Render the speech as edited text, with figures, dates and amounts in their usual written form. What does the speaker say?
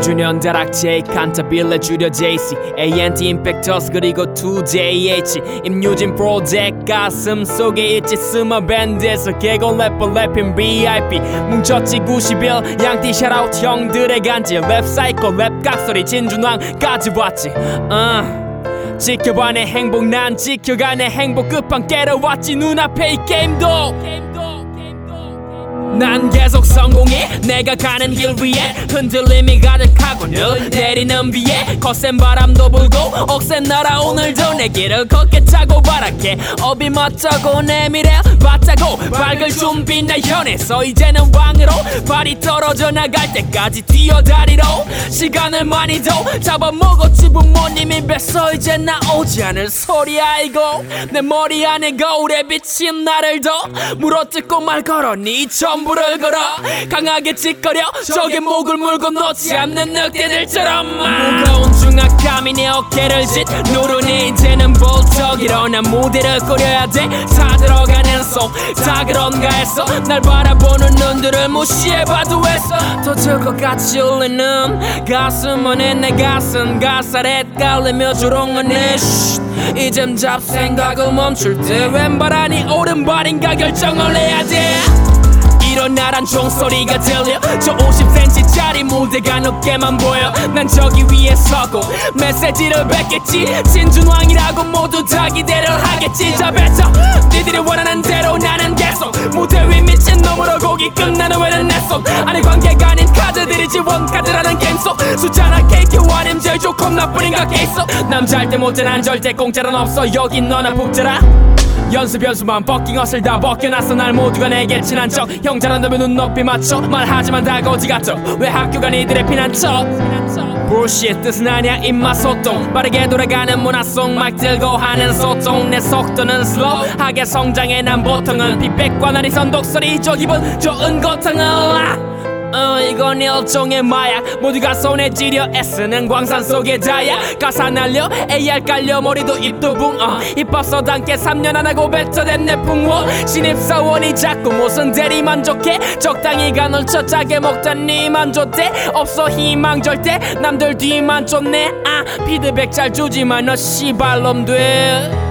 10주년 다락제 칸타빌레 줄여 JC ANT 임팩터스 그리고 2JH 임유진 프로젝트 가슴 속에 있지 스마 밴드에서 개건 래퍼 래핑 VIP 뭉쳤지 90일 양띠 샤라웃 형들의 간지 랩 사이코 랩 각소리 진준왕까지 왔지 지켜봐 내 행복 난 지켜가 내 행복 끝판 깨러왔지 눈앞에 이 게임도 난 계속 성공해 내가 가는 길 위에 흔들림이 가득하고 늘 내리는 비에 거센 바람도 불고 억센 나라 오늘도 내 길을 걷겠다고 바랄게 업이 멋져고 내 미래 바타고 밝을 준비 나 현에서 이제는 왕으로 발이 떨어져 나갈 때까지 뛰어다니러 시간을 많이도 잡아먹었지 부모님이 뱃서 이제 나오지 않을 소리 알고 내 머리 안에 거울에 비친 나를 더 물어뜯고 말 걸어 네 전부를 걸어 강하게 찌꺼려 적의 목을 물고 놓지 않는 늑대들처럼 무거운 중압감이 내 어깨를 짓누르니 이제는 볼터기로 난 무대를 꾸려야 돼 다 들어가는 속 다 그런가 했어 날 바라보는 눈들을 무시해봐도 했어 터질 것 같이 울리는 가슴 안에 내 가슴 가살에 깔리며 조롱하네 이젠 잡생각을 멈출 때 왼발 아니 오른발인가 결정을 해야 돼 일어나란 종소리가 들려 저 50cm짜리 무대가 높게만 보여 난 저기 위에 서고 메시지를 뱉겠지 진준왕이라고 모두 다 기대를 하겠지 저 뱉어 니들이 원하는 대로 나는 계속 무대 위 미친놈으로 곡이 끝나는 왜는 내 손 아니 관계가 아닌 카드들이지 원카드라는 게임 속 숫자나 케이크 아님 제일 좋고 나쁜인가 있어 남자일 때 못해 난 절대 공짜는 없어 여긴 너나 북자라 연수만 버킹옷을 다 벗겨놨어 날 모두가 내게 친한 척 형 잘한다면 눈높이 맞춰 말하지만 다 거지 같죠 왜 학교가 니들의 피난처 bullshit 뜻은 아냐 입맛 소통 빠르게 돌아가는 문화 속 막 들고 하는 소통 내 속도는 슬로우하게 성장해 난 보통은 빅백과 나리 선독소리 저 기분 좋은 고통을 이건 일종의 마약 모두가 손에 찌려 애쓰는 광산 속의 다약 가사 날려 AR 깔려 머리도 입도 붕 힙합서 담게 3년 안 하고 뱉어댄 내 풍월 신입사원이 자꾸 무슨 대리 만족해 적당히 간을 쳐 짜게 먹던 니만 줬대 없어 희망 절대 남들 뒤만 쫓네 피드백 잘 주지만 너 씨발놈 돼